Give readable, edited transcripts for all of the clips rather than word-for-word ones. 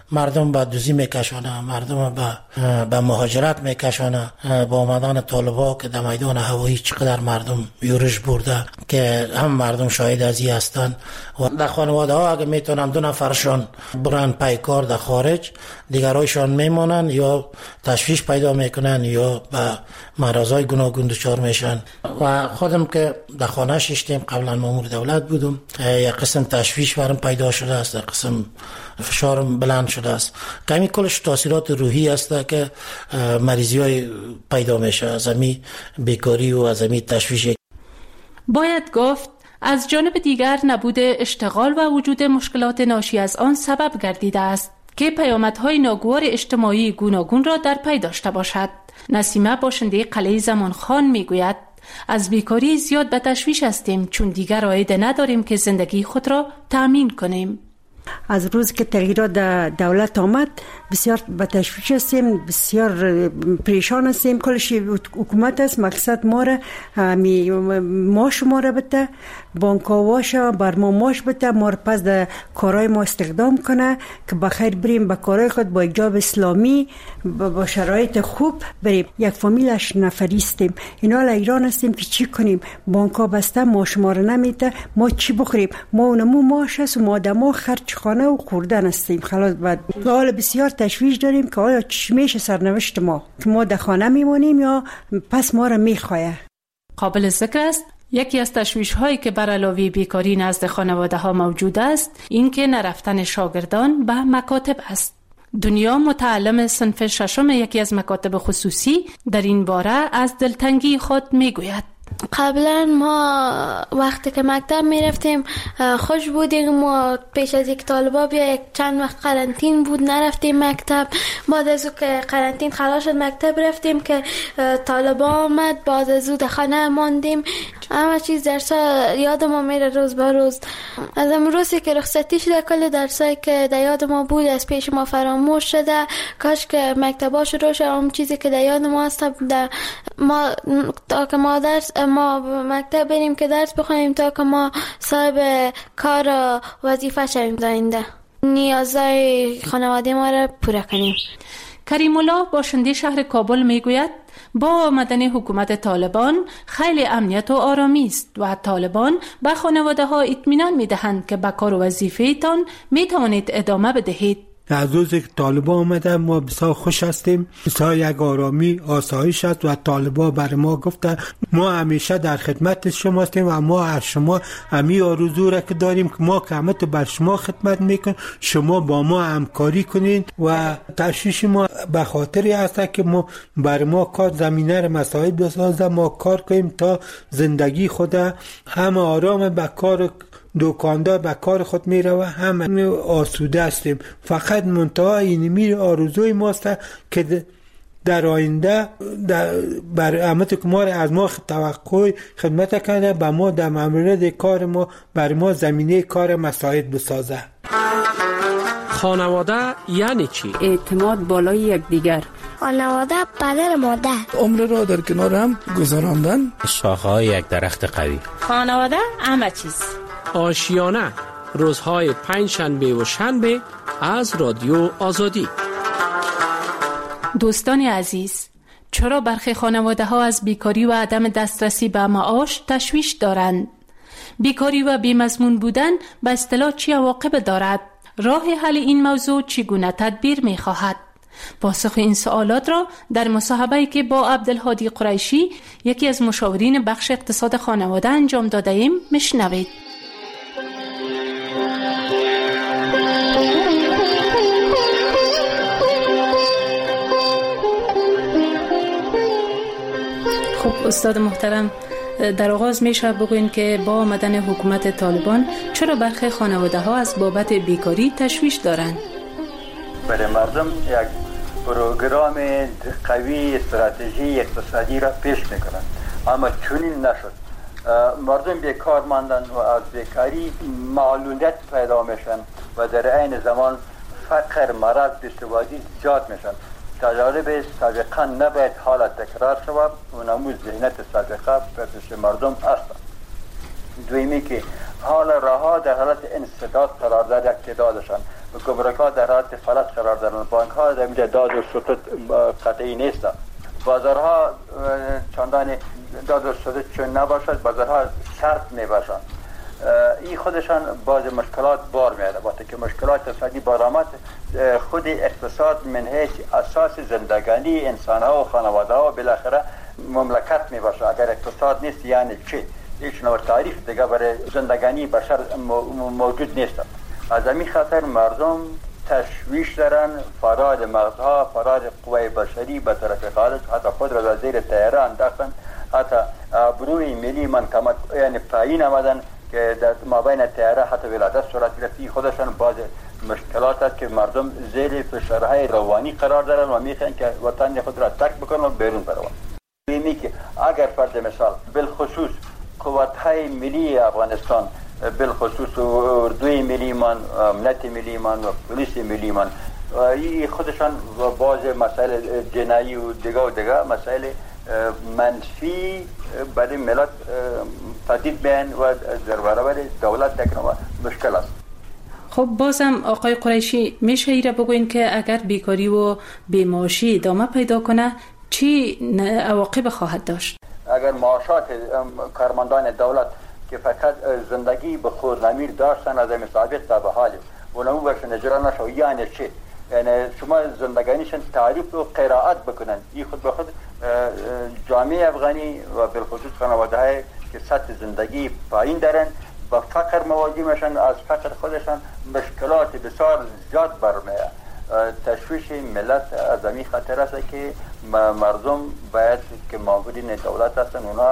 مردم به دوزی میکشانه، مردم به مهاجرت میکشانه. با آمدن طالبا که در میدان هوایی چقدر مردم یورش برده که هم مردم شاهد از این هستند. و در خانواده ها اگه میتونن 2 نفرشان برن پیکار در خارج، دیگرایشان میمانن یا تشویش پیدا میکنن یا به مرضای گوناگون دچار میشن. و خودم که در خانه ششتیم، قبلا مامور دولت بودم، یک قسم تشویش برام پیدا شده است، یک قسم فشارم بلند شده است. کمی کلش تاثیرات روحی است که مریضی های پیدا میشه از امی بیکاری و از امی تشویش. باید گفت از جانب دیگر نبود اشتغال و وجود مشکلات ناشی از آن سبب گردیده است که پیامدهای ناگوار اجتماعی گوناگون را در پی داشته باشد. نسیمه باشنده قلعه زمانخان میگوید از بیکاری زیاد به تشویش هستیم چون دیگر عاید نداریم که زندگی خود را تأمین کنیم. از روز که تغییرات دولت آمد بسیار به تشویش هستیم، بسیار پریشان هستیم. کلش حکومت است مقصد ما را ماش ما را بده، بانک‌ها بر ما ماش بده، ما را پس در کارهای ما استخدام کنه که بخیر بریم به کارهای خود با اجاب اسلامی با شرایط خوب بریم. یک فامیل 8 نفری هستیم، اینا ایران هستیم که چی کنیم؟ بانک‌ها بسته، ماش ما را نمیده، ما چی بخوریم؟ ما اونمو ماش است و ما دما خرج خانه و خوردن هستیم. خلاص بعد حال بسیار تشویش داریم که آیا چی میشه سرنوشت ما، که ما در خانه میمونیم یا پس ما را میخواه. قابل ذکر است یکی از تشویش هایی که بر علاوه بیکاری نزد خانواده ها موجود است این که نرفتن شاگردان به مکاتب است. دنیا متعلم صنف 6 یکی از مکاتب خصوصی در این باره از دلتنگی خود میگوید. قبلا ما وقتی که مکتب میرفتیم خوش بودیم، ما پیش از یک طالبا بیا یک چند وقت قرنطین بود نرفتیم مکتب. بعد از او که قرنطین خلاص شد مکتب رفتیم که طالبا آمد، بعد از او در خانه ماندیم. همه چیز درسا یاد ما میره روز به روز. از امروزی که رخصتی شده کل درسایی که در یاد ما بود از پیش ما فراموش شده. کاش که مکتبا شروع شد، اون چیزی که در یاد ما هست ما تا که ما مکتب بریم که درس بخونیم تا که ما صاحب کار و وظیفه شویم زنده، نیازهای خانواده ما را پوره کنیم. کریم الله باشنده شهر کابل میگوید با آمدن حکومت طالبان خیلی امنیت و آرامی است و طالبان به خانواده ها اطمینان میدهند که به کار و وظیفه تان میتوانید ادامه بدهید. از روزی که طالبان آمدن ما بسیار خوش هستیم، بسیار یک آرامی آسایش است و طالبان بر ما گفتن ما همیشه در خدمت شما هستیم و ما از شما همی آرزو را که داریم که ما کمت بر شما خدمت میکنیم، شما با ما همکاری کنین و تشویش ما به خاطری هست که ما بر ما کار زمینه را مساعد بسازه، ما کار کنیم تا زندگی خود هم آرام به کار دکاندار به کار خود میره و همه آسوده هستیم. فقط منتها اینمی آرزوی ماست که در آینده بر امت که ما از ما توقع خدمت کنه، به ما در مورد کار ما بر ما زمینه کار مساعد بسازه. خانواده یعنی چی؟ اعتماد بالای یکدیگر. خانواده پدر مادر. عمر را در کنار هم گذراندن. شاخه‌های یک درخت قوی. خانواده همه چیز. آشیانه روزهای 5 شنبه و شنبه از رادیو آزادی. دوستان عزیز، چرا برخی خانواده ها از بیکاری و عدم دسترسی به معاش تشویش دارند؟ بیکاری و بیمضمون بودن به اصطلاح چه عواقب دارد؟ راه حل این موضوع چگونه تدبیر می خواهد؟ پاسخ این سوالات را در مصاحبه‌ای که با عبدالهادی قریشی یکی از مشاورین بخش اقتصاد خانواده انجام داده ایم میشنوید. خب استاد محترم، در آغاز میشه بگوین که با آمدن حکومت طالبان چرا برخی خانواده ها از بابت بیکاری تشویش دارند؟ برای مردم یک پروگرام قوی استراتژی اقتصادی را پیش میکنند، اما چنین نشد. مردم بیکار ماندن و از بیکاری معلولیت پیدا میشن و در عین زمان فقر، مرض، بیسوادی زیاد میشن. تجارب سابقا نباید حالت تکرار شود و نموز ذهنیت سابقه پیش مردم است. دویمی که حال رها در حالت انسداد قرار داد یک تعدادشان گمرک‌ها در حالت فلج قرار دارند، بانک‌ها در اینجا داد و ستد قطعی نیست، بازارها چندان داد و ستد چون نباشد، بازارها شرط میباشند. این خودشان باز مشکلات بار میاره. وقتی که مشکلات اقتصادی بار آمد، خود اقتصاد من حیث اساس زندگانی انسان‌ها و خانواده‌ها بالاخره مملکت میباشه. اگر اقتصاد نیست یعنی چی؟ هیچ نوع تعریف دیگه برای زندگانی بشر موجود نیست. از همین خاطر مردم تشویش دارن، فرار مغزها، فرار قوای بشری به طرف خارج، حتی خود را زیر طیاره انداختن، حتی بروی ملی منکمت یعنی پایین آمدن که در مابین طیاره حتی ولادت صورت گرفتی. خودشان باز مشکلات است که مردم زیر فشارهای روانی قرار دارن و میخوان که وطن خود را ترک بکنن و بیرون بروند. ببینی که اگر فرض مثال بالخصوص قوت‌های ملی افغانستان، بالخصوص اردوی ملی من، امنیت ملی من و پلیس ملی من، این خودشان باز مسائل جنایی و دیگه مسائل منفی برای ملت تهدید بین و در برابر دولت تکنوما مشکل است. خب بازم آقای قریشی میشه ایره بگوین که اگر بیکاری و بیمعاشی ادامه پیدا کنه چی عواقب خواهد داشت؟ اگر معاشات کارمندان دولت که فقط زندگی به خورنمیر داشتن از مسابقه تا به حال اونمو برشن اجرا نشو، یعنی چی؟ یعنی شما زندگانیشن تعریف و قرائت بکنن. این خود به خود جامعه افغانی و بالخصوص خانواده‌های که سطح زندگی پایین دارن با فقر مواجه میشن، از فقر خودشان مشکلات بسیار زیاد برمیاد. تشویش ملت از همین خاطر است که مردم باید که معاونین دولت هستن اونا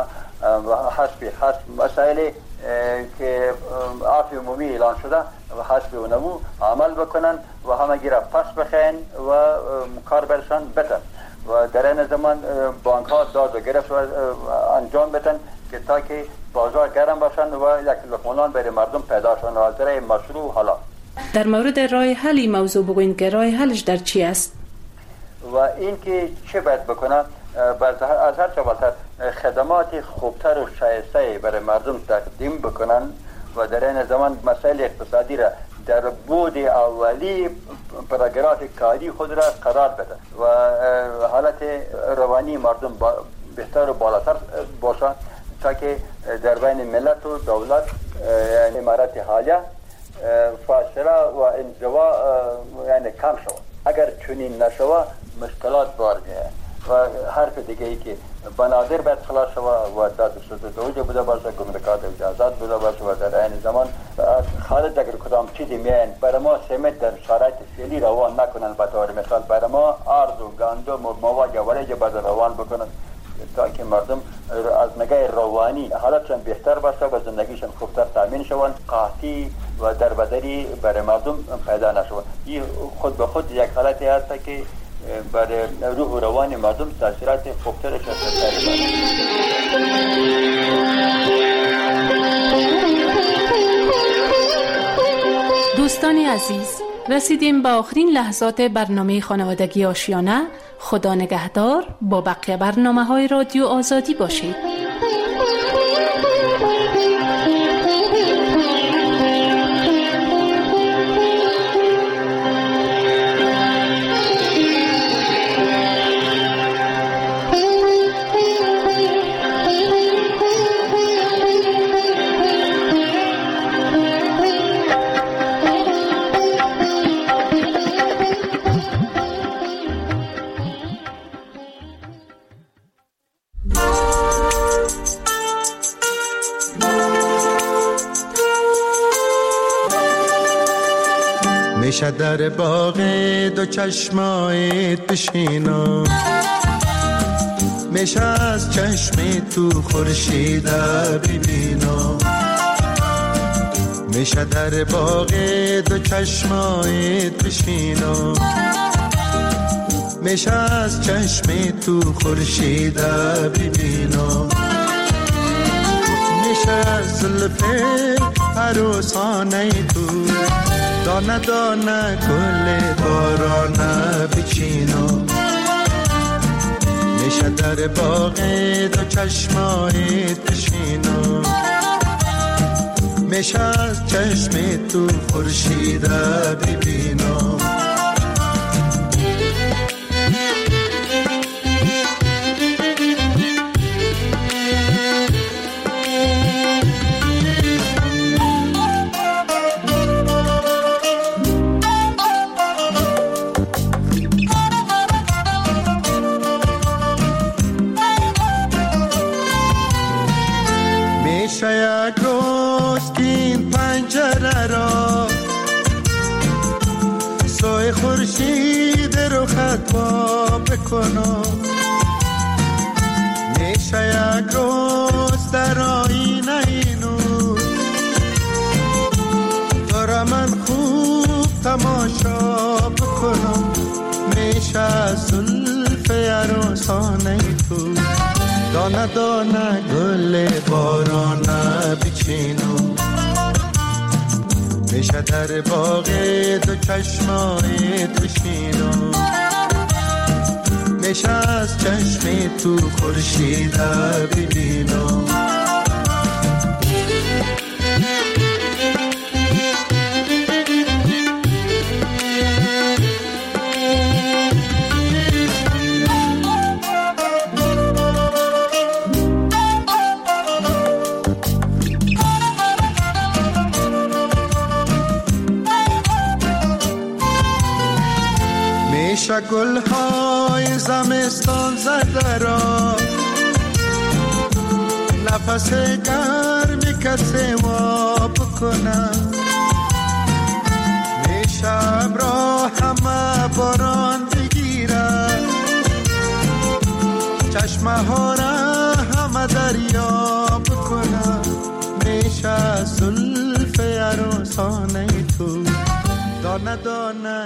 حسب مسائل که عفو عمومی اعلان شده و حسب اونمو عمل بکنن و همگی را پس بخین و کار برشان بتن و در این زمان بانک ها داد و گرفت انجام بتن که تا که بازار گرم باشن و یک لقمه برای مردم پیدا شن و از رای مشروع حالا. در مورد راه حلی موضوع بگوین که راه حلش در چی است؟ و این که چه باید بکنه از هر چه بالاتر خدمات خوبتر و شایسته برای مردم تقدیم بکنن و در این زمان مسائل اقتصادی را در بود اولی پاراگراف کاری خود را قرار بدن و حالت روانی مردم بهتر و بالاتر باشن تا که در بین ملت و دولت یعنی امارت حالیه فاصله و انزوا یعنی کم شود. اگر چنین نشود مشکلات بار میاد و حرف دیگه ای که بنادر باید خلاص شود و داد ستد اوجه بوده باشه، گمرکات اجازات بوده باشه و در این زمان خالد اگر کدام چیزی میان برای ما سمت در شرایط فعلی روان نکنن، به طور مثال برای ما ارز و گندم و مواد ولج باید روان بکنن تا که مردم از نگاه روانی حالتشان بهتر باشه و زندگیشان خوبتر تامین شوند، قحطی و دربدری برای مردم پیدا نشود. این خود به خود یک حالتی هست که برای روح و روان مردم تاثیرات خوبترش هست. دوستان عزیز، رسیدیم به آخرین لحظات برنامه خانوادگی آشیانه. خدا نگهدار. با بقیه برنامه‌های رادیو آزادی باشید. میشه در باغ دو چشمایت بشینم، میشه از چشم تو خورشید ببینم، میشه در باغ دو چشمایت بشینم، میشه از چشم تو خورشید ببینم، میشه از زلف عروسانه تو دانه دانه گل بارانه بچینم، میشه در باغ دو چشمایت بشینم، میشه از چشم تو خورشید ببینم. یک روز که این پنجره را سوی خورشید رو خطبا بکنم، میشه یک روز در آینه اینو تو را من خوب تماشا بکنم، میشه زلف عروسانه تو دانه دانه گل بارانه بچینم، میشه در باغ دو چشمای بشینم، میشه از چشم تو خورشید ببینم. میشه گلهای زمستان زده را نفس گرمی کسی وا بکنم، میشه ابرا همه باران بگیره چشمه ها را همه دریا بکنم، میشه زلف عروسانه تو دانه دانه